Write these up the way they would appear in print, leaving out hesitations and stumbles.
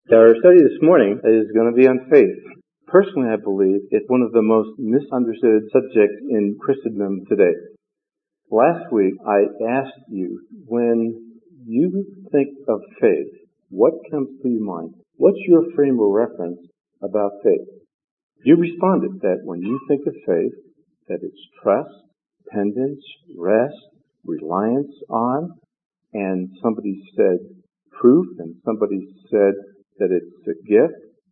Our study this morning is going to be on faith. Personally, I believe it's one of the most misunderstood subjects in Christendom today. Last week, I asked you, when you think of faith, what comes to your mind? What's your frame of reference about faith? You responded that when you think of faith, that it's trust, dependence, rest, reliance on, and somebody said proof, and somebody said that it's a gift.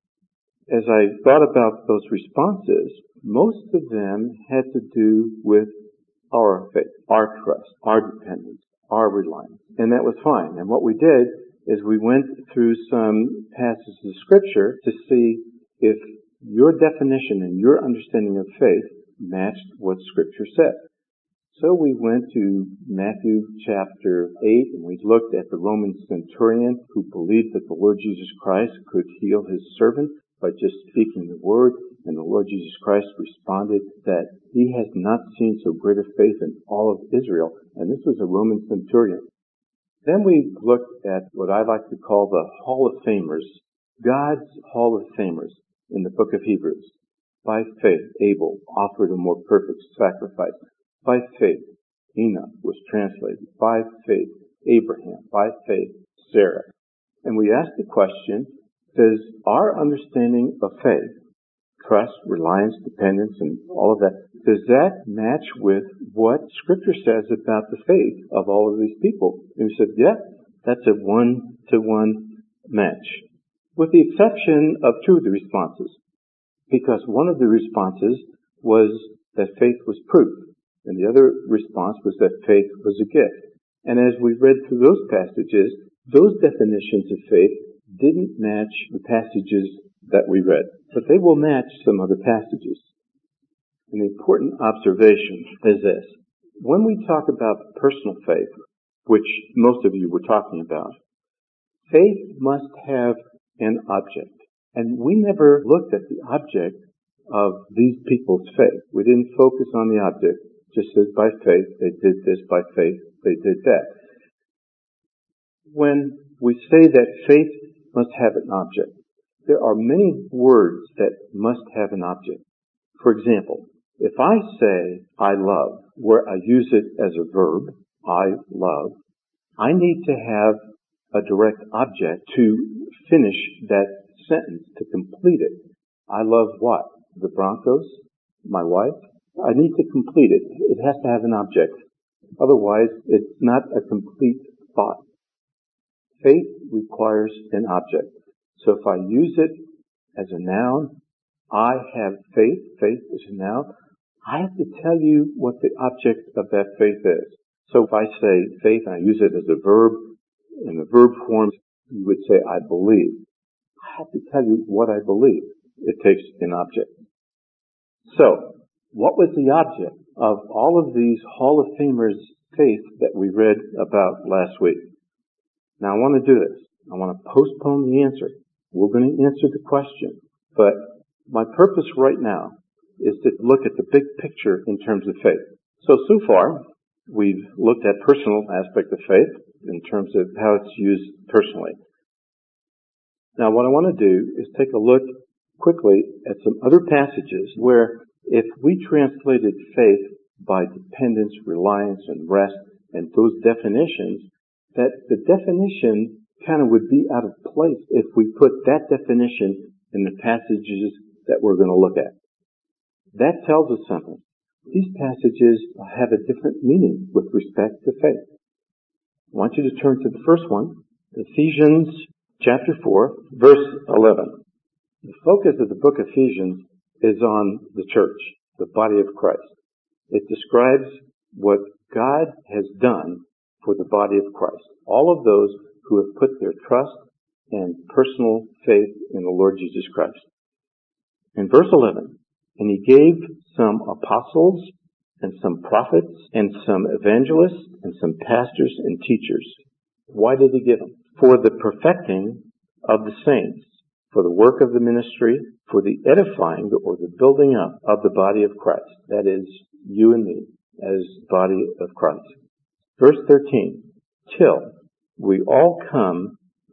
As I thought about those responses, most of them had to do with our faith, our trust, our dependence, our reliance. And that was fine. And what we did is we went through some passages of Scripture to see if your definition and your understanding of faith matched what Scripture said. So we went to Matthew chapter 8, and we looked at the Roman centurion who believed that the Lord Jesus Christ could heal his servant by just speaking the word, and the Lord Jesus Christ responded that he has not seen so great a faith in all of Israel, and this was a Roman centurion. Then we looked at what I like to call the Hall of Famers, God's Hall of Famers in the book of Hebrews. By faith, Abel offered a more perfect sacrifice. By faith, Enoch was translated. By faith, Abraham. By faith, Sarah. And we asked the question, does our understanding of faith, trust, reliance, dependence, and all of that, does that match with what Scripture says about the faith of all of these people? And we said, yeah, that's a one-to-one match. With the exception of two of the responses. Because one of the responses was that faith was proof. And the other response was that faith was a gift. And as we read through those passages, those definitions of faith didn't match the passages that we read. But they will match some other passages. An important observation is this. When we talk about personal faith, which most of you were talking about, faith must have an object. And we never looked at the object of these people's faith. We didn't focus on the object. Just says by faith, they did this, by faith, they did that. When we say that faith must have an object, there are many words that must have an object. For example, if I say I love, where I use it as a verb, I love, I need to have a direct object to finish that sentence, to complete it. I love what? The Broncos? My wife? I need to complete it. It has to have an object. Otherwise, it's not a complete thought. Faith requires an object. So if I use it as a noun, I have faith. Faith is a noun. I have to tell you what the object of that faith is. So if I say faith and I use it as a verb, in the verb form, you would say I believe. I have to tell you what I believe. It takes an object. So, what was the object of all of these Hall of Famers' faith that we read about last week? Now I want to do this. I want to postpone the answer. We're going to answer the question. But my purpose right now is to look at the big picture in terms of faith. So far, we've looked at personal aspect of faith in terms of how it's used personally. Now what I want to do is take a look quickly at some other passages where if we translated faith by dependence, reliance, and rest, and those definitions, that the definition kind of would be out of place if we put that definition in the passages that we're going to look at. That tells us something. These passages have a different meaning with respect to faith. I want you to turn to the first one, Ephesians chapter 4, verse 11. The focus of the book of Ephesians is on the church, the body of Christ. It describes what God has done for the body of Christ. All of those who have put their trust and personal faith in the Lord Jesus Christ. In verse 11, and he gave some apostles and some prophets and some evangelists and some pastors and teachers. Why did he give them? For the perfecting of the saints, for the work of the ministry, for the edifying or the building up of the body of Christ. That is, you and me as body of Christ. Verse 13, till we all come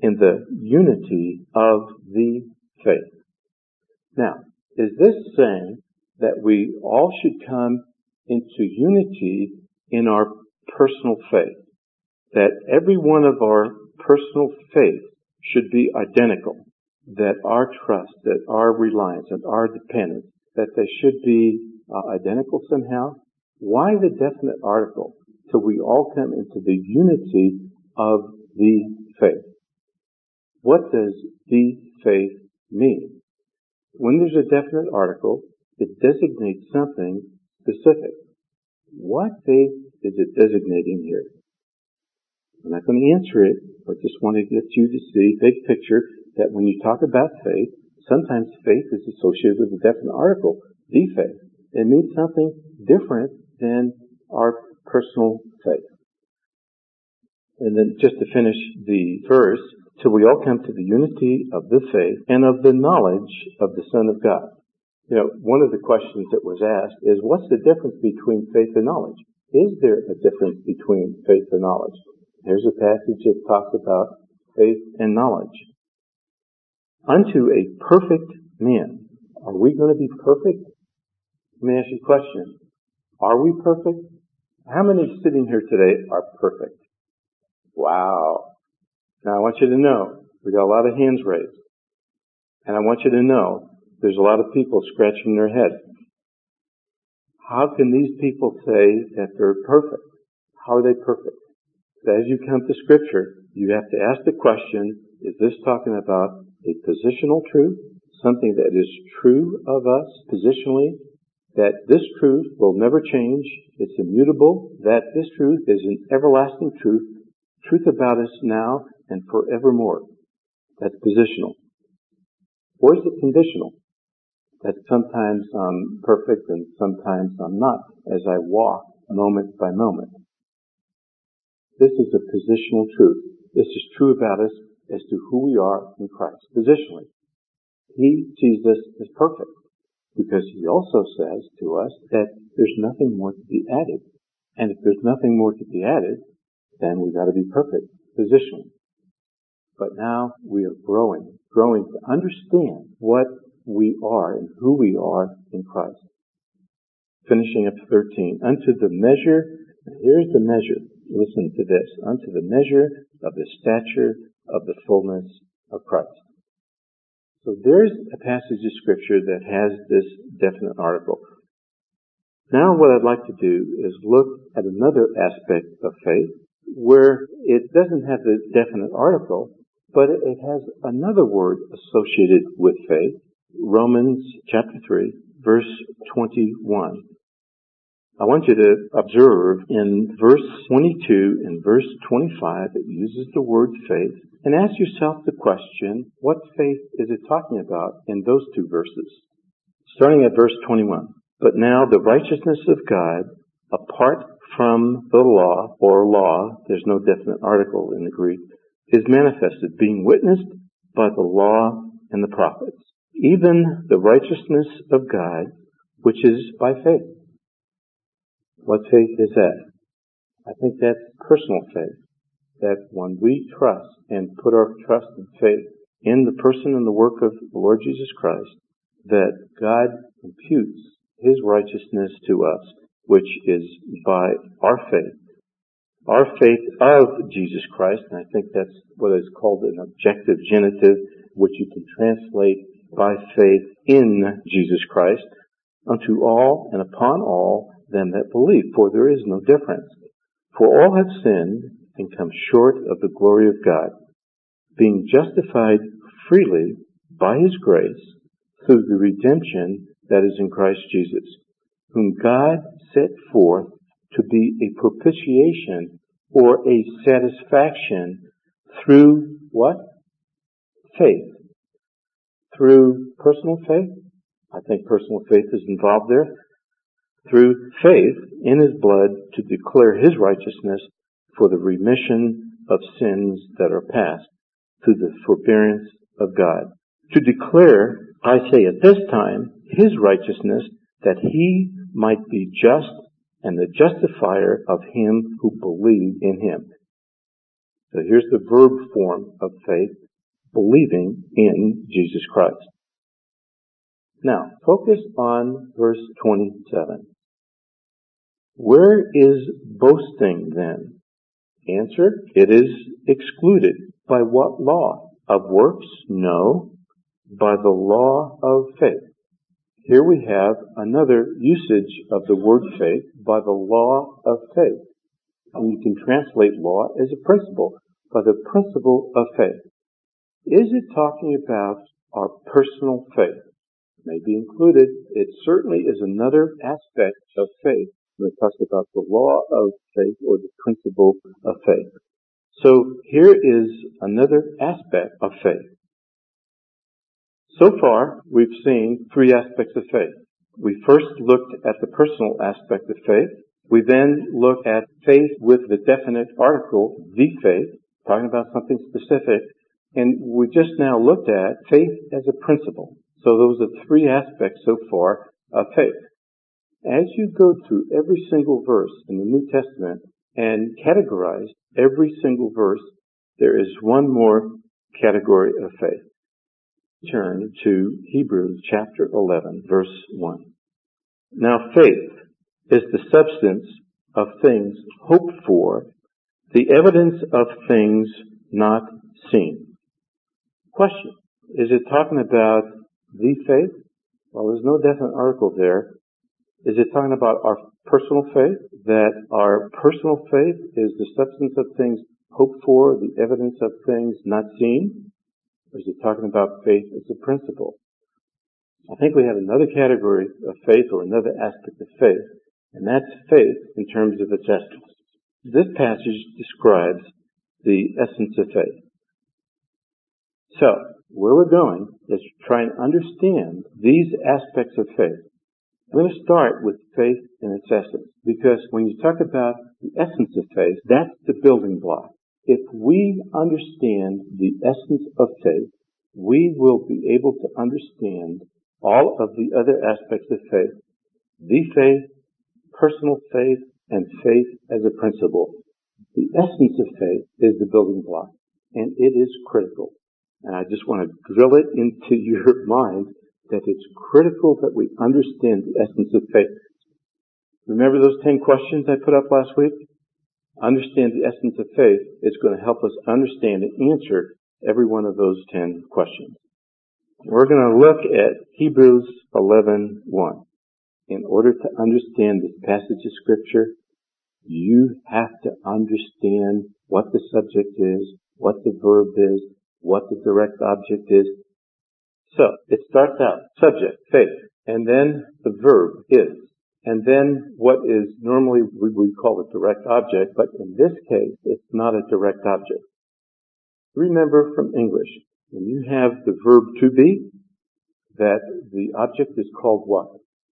in the unity of the faith. Now, is this saying that we all should come into unity in our personal faith? That every one of our personal faith should be identical? That our trust, that our reliance, and our dependence, that they should be identical somehow? Why the definite article? Till we all come into the unity of the faith. What does the faith mean? When there's a definite article, it designates something specific. What faith is it designating here? I'm not going to answer it, but just want to get you to see, big picture, that when you talk about faith, sometimes faith is associated with a definite article, the faith. It means something different than our personal faith. And then just to finish the verse, till we all come to the unity of the faith and of the knowledge of the Son of God. You know, one of the questions that was asked is, what's the difference between faith and knowledge? Is there a difference between faith and knowledge? Here's a passage that talks about faith and knowledge. Unto a perfect man. Are we going to be perfect? Let me ask you a question. Are we perfect? How many sitting here today are perfect? Wow. Now I want you to know, we got a lot of hands raised. And I want you to know, there's a lot of people scratching their head. How can these people say that they're perfect? How are they perfect? As you come to Scripture, you have to ask the question, is this talking about a positional truth? Something that is true of us positionally? That this truth will never change, it's immutable, that this truth is an everlasting truth, truth about us now and forevermore. That's positional. Or is it conditional? That sometimes I'm perfect and sometimes I'm not, as I walk moment by moment. This is a positional truth. This is true about us as to who we are in Christ, positionally. He sees us as perfect, because he also says to us that there's nothing more to be added. And if there's nothing more to be added, then we've got to be perfect, positionally. But now we are growing to understand what we are and who we are in Christ. Finishing up 13. Unto the measure, here's the measure, listen to this, unto the measure of the stature of the fullness of Christ. So there's a passage of Scripture that has this definite article. Now what I'd like to do is look at another aspect of faith where it doesn't have the definite article, but it has another word associated with faith. Romans chapter 3, verse 21. I want you to observe in verse 22 and verse 25, it uses the word faith, and ask yourself the question, what faith is it talking about in those two verses? Starting at verse 21. But now the righteousness of God, apart from the law, or law, there's no definite article in the Greek, is manifested, being witnessed by the law and the prophets. Even the righteousness of God, which is by faith. What faith is that? I think that's personal faith. That when we trust and put our trust and faith in the person and the work of the Lord Jesus Christ, that God imputes His righteousness to us, which is by our faith. Our faith of Jesus Christ, and I think that's what is called an objective genitive, which you can translate by faith in Jesus Christ, unto all and upon all them that believe, for there is no difference. For all have sinned and come short of the glory of God, being justified freely by His grace through the redemption that is in Christ Jesus, whom God set forth to be a propitiation or a satisfaction through what? Faith. Through personal faith? I think personal faith is involved there. Through faith in His blood to declare His righteousness for the remission of sins that are past through the forbearance of God. To declare, I say at this time, His righteousness, that He might be just and the justifier of him who believed in Him. So here's the verb form of faith, believing in Jesus Christ. Now, focus on verse 27. Where is boasting then? Answer, it is excluded. By what law? Of works? No. By the law of faith. Here we have another usage of the word faith, by the law of faith. And you can translate law as a principle, by the principle of faith. Is it talking about our personal faith? It may be included. It certainly is another aspect of faith when it talks about the law of faith or the principle of faith. So here is another aspect of faith. So far, we've seen three aspects of faith. We first looked at the personal aspect of faith. We then looked at faith with the definite article, the faith, talking about something specific. And we just now looked at faith as a principle. So those are three aspects so far of faith. As you go through every single verse in the New Testament and categorize every single verse, there is one more category of faith. Turn to Hebrews chapter 11, verse 1. Now faith is the substance of things hoped for, the evidence of things not seen. Question, is it talking about the faith? Well, there's no definite article there. Is it talking about our personal faith? That our personal faith is the substance of things hoped for, the evidence of things not seen? Or is it talking about faith as a principle? I think we have another category of faith or another aspect of faith, and that's faith in terms of its essence. This passage describes the essence of faith. So, where we're going is to try and understand these aspects of faith. I'm going to start with faith in its essence, because when you talk about the essence of faith, that's the building block. If we understand the essence of faith, we will be able to understand all of the other aspects of faith. The faith, personal faith, and faith as a principle. The essence of faith is the building block, and it is critical. And I just want to drill it into your mind that it's critical that we understand the essence of faith. Remember those 10 questions I put up last week? Understand the essence of faith is going to help us understand and answer every one of those 10 questions. We're going to look at Hebrews 11:1. In order to understand this passage of Scripture, you have to understand what the subject is, what the verb is, what the direct object is. So, it starts out, subject, faith, and then the verb is. And then what is normally we would call a direct object, but in this case, it's not a direct object. Remember from English, when you have the verb to be, that the object is called what?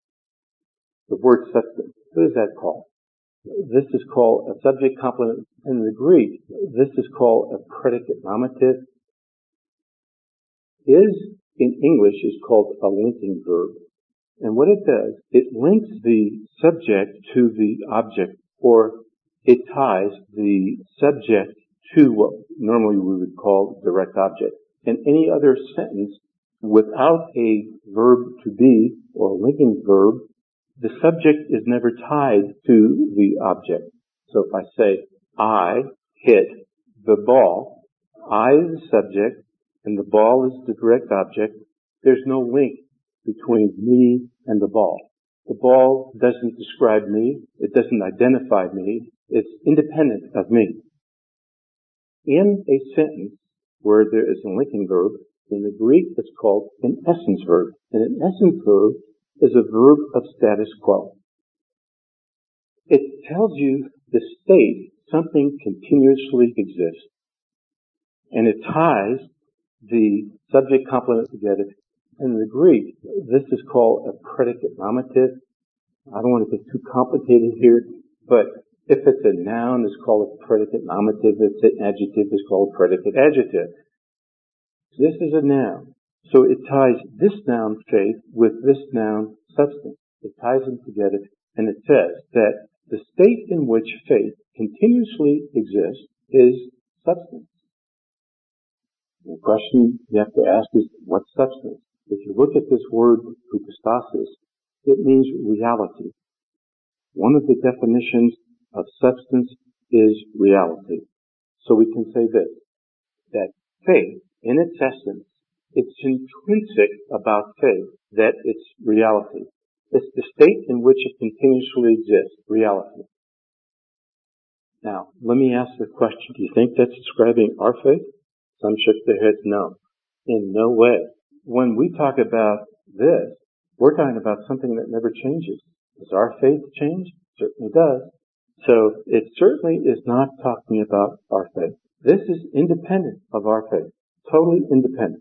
The word substance. What is that called? This is called a subject complement. In the Greek, this is called a predicate nominative. Is, in English, is called a linking verb. And what it does, it links the subject to the object, or it ties the subject to what normally we would call direct object. In any other sentence, without a verb to be, or a linking verb, the subject is never tied to the object. So if I say, I hit the ball, I is the subject, and the ball is the direct object, there's no link between me and the ball. The ball doesn't describe me, it doesn't identify me, it's independent of me. In a sentence where there is a linking verb, in the Greek it's called an essence verb. And an essence verb is a verb of status quo. It tells you the state something continuously exists. And it ties the subject complement together. In the Greek, this is called a predicate nominative. I don't want to get too complicated here, but if it's a noun, it's called a predicate nominative. If it's an adjective, it's called a predicate adjective. This is a noun. So it ties this noun faith with this noun substance. It ties them together, and it says that the state in which faith continuously exists is substance. The question you have to ask is, what substance? If you look at this word, hypostasis, it means reality. One of the definitions of substance is reality. So we can say this, that faith, in its essence, it's intrinsic about faith that it's reality. It's the state in which it continuously exists, reality. Now, let me ask the question, do you think that's describing our faith? Some shook their heads no. In no way. When we talk about this, we're talking about something that never changes. Does our faith change? It certainly does. So it certainly is not talking about our faith. This is independent of our faith. Totally independent.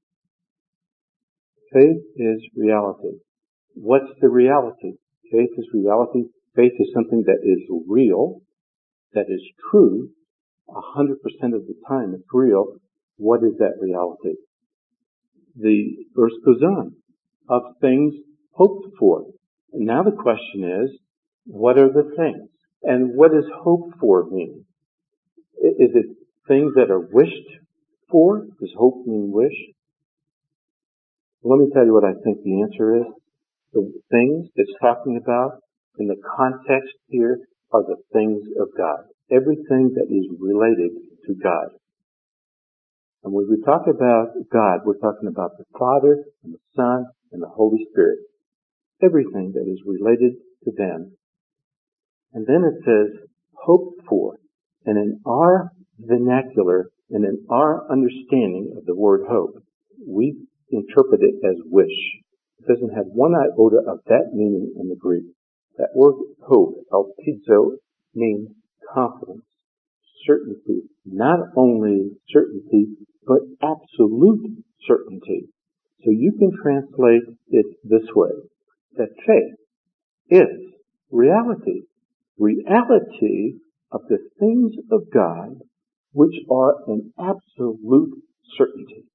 Faith is reality. What's the reality? Faith is reality. Faith is something that is real, that is true, 100% of the time it's real. What is that reality? The verse goes on, of things hoped for. And now the question is, what are the things? And what does hoped for mean? Is it things that are wished for? Does hope mean wish? Let me tell you what I think the answer is. The things it's talking about in the context here are the things of God. Everything that is related to God. And when we talk about God, we're talking about the Father and the Son and the Holy Spirit. Everything that is related to them. And then it says, hoped for. And in our vernacular and in our understanding of the word hope, we interpret it as wish. It doesn't have one iota of that meaning in the Greek. That word hope, elpizo, means confidence, certainty. Not only certainty, but absolute certainty. So you can translate it this way, that faith is reality. Reality of the things of God which are an absolute certainty.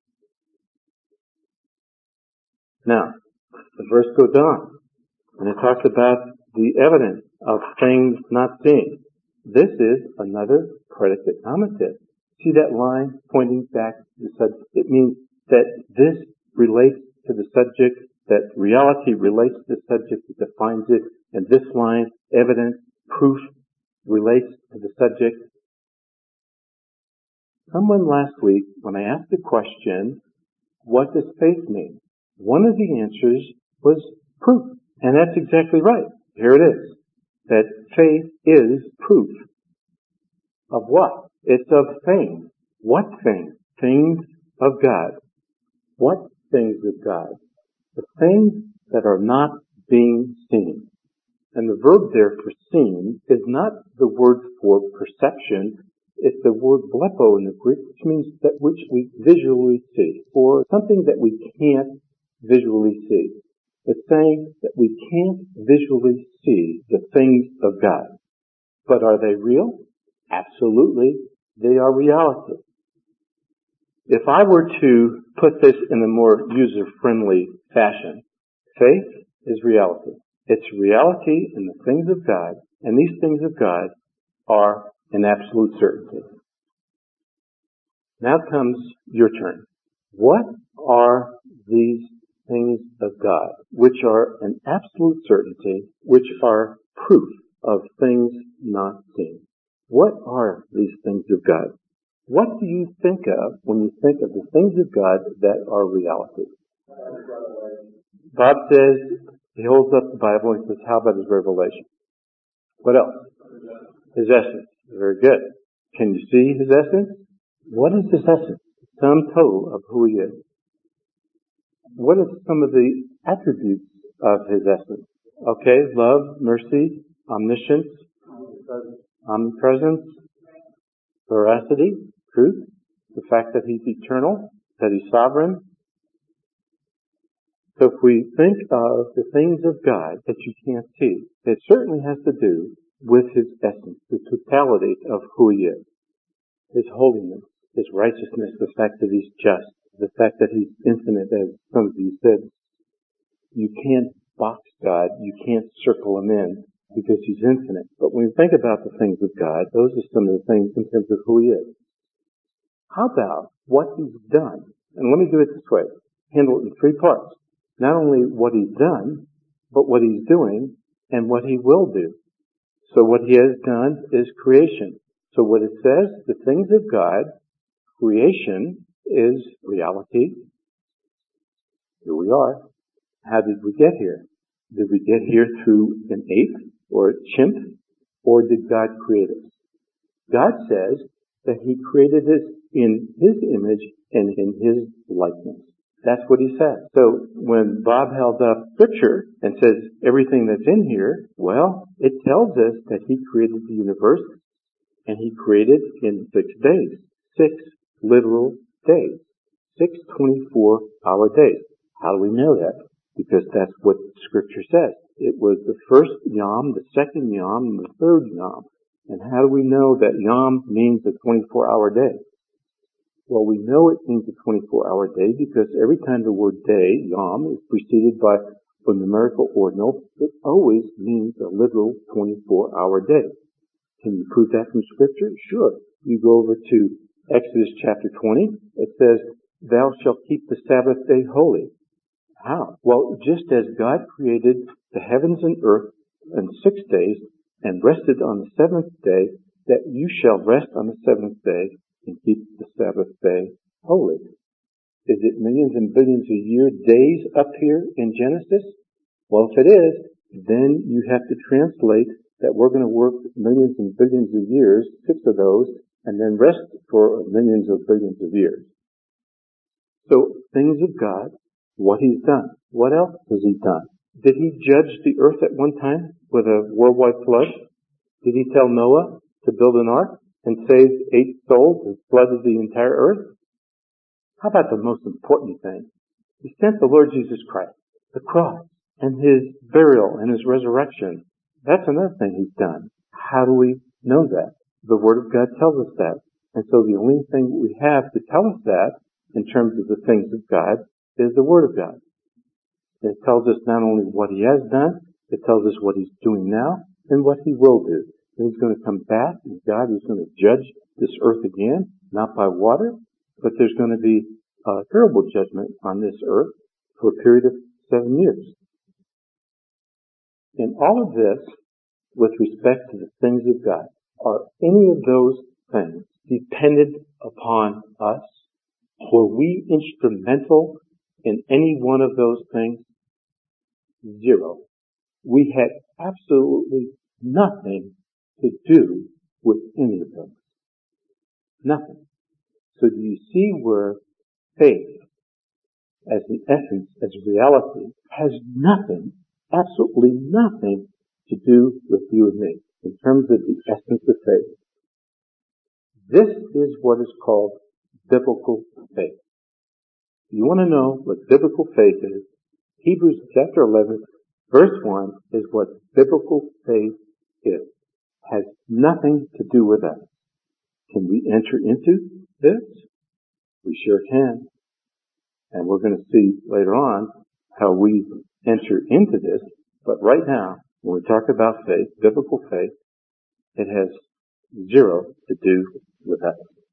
Now, the verse goes on, and it talks about the evidence of things not seen. This is another predicate nominative. See that line pointing back to the subject? It means that this relates to the subject, that reality relates to the subject, it defines it, and this line, evidence, proof, relates to the subject. Someone last week, when I asked the question, what does faith mean? One of the answers was proof. And that's exactly right. Here it is. That faith is proof. Of what? It's of things. What things? Things of God. What things of God? The things that are not being seen. And the verb there for seen is not the word for perception. It's the word blepo in the Greek, which means that which we visually see, or something that we can't visually see. It's saying that we can't visually see the things of God. But are they real? Absolutely. They are reality. If I were to put this in a more user-friendly fashion, faith is reality. It's reality in the things of God, and these things of God are an absolute certainty. Now comes your turn. What are these things of God, which are an absolute certainty, which are proof of things not seen? What are these things of God? What do you think of when you think of the things of God that are reality? Bob says, he holds up the Bible and says, how about his revelation? What else? His essence. Very good. Can you see his essence? What is his essence? Sum total of who he is. What are some of the attributes of his essence? Okay, love, mercy, omniscience, omnipresence, veracity, truth, the fact that he's eternal, that he's sovereign. So if we think of the things of God that you can't see, it certainly has to do with his essence, the totality of who he is, his holiness, his righteousness, the fact that he's just, the fact that he's infinite, as some of you said. You can't box God, you can't circle him in because he's infinite. But when we think about the things of God, those are some of the things in terms of who he is. How about what he's done? And let me do it this way. Handle it in three parts. Not only what he's done, but what he's doing and what he will do. So what he has done is creation. So what it says, the things of God, creation is reality. Here we are. How did we get here? Did we get here through an ape or a chimp? Or did God create us? God says that he created us in his image and in his likeness. That's what he said. So when Bob held up Scripture and says everything that's in here, well, it tells us that he created the universe and he created in 6 days. 6 literal days. 6 24-hour days. How do we know that? Because that's what Scripture says. It was the first Yom, the second Yom, and the third Yom. And how do we know that Yom means a 24-hour day? Well, we know it means a 24-hour day because every time the word day, Yom, is preceded by a numerical ordinal, it always means a literal 24-hour day. Can you prove that from Scripture? Sure. You go over to Exodus chapter 20. It says, "Thou shalt keep the Sabbath day holy." How? Well, just as God created the heavens and earth in 6 days and rested on the 7th day, that you shall rest on the 7th day and keep the Sabbath day holy. Is it millions and billions of year days up here in Genesis? Well, if it is, then you have to translate that we're going to work millions and billions of years, 6 of those, and then rest for millions of billions of years. So, things of God, what he's done. What else has he done? Did he judge the earth at one time with a worldwide flood? Did he tell Noah to build an ark and save 8 souls and flooded the entire earth? How about the most important thing? He sent the Lord Jesus Christ, the cross, and his burial and his resurrection. That's another thing he's done. How do we know that? The Word of God tells us that. And so the only thing we have to tell us that, in terms of the things of God, is the Word of God. It tells us not only what he has done, it tells us what he's doing now, and what he will do. And he's going to come back, and God is going to judge this earth again, not by water, but there's going to be a terrible judgment on this earth for a period of 7 years. In all of this, with respect to the things of God, are any of those things dependent upon us? Were we instrumental in any one of those things? Zero. We had absolutely nothing to do with any of them. Nothing. So do you see where faith, as the essence, as reality, has nothing, absolutely nothing to do with you and me, in terms of the essence of faith? This is what is called biblical faith. You want to know what biblical faith is? Hebrews chapter 11, verse 1 is what biblical faith is. Has nothing to do with us. Can we enter into this? We sure can. And we're going to see later on how we enter into this. But right now, when we talk about faith, biblical faith, it has zero to do with us.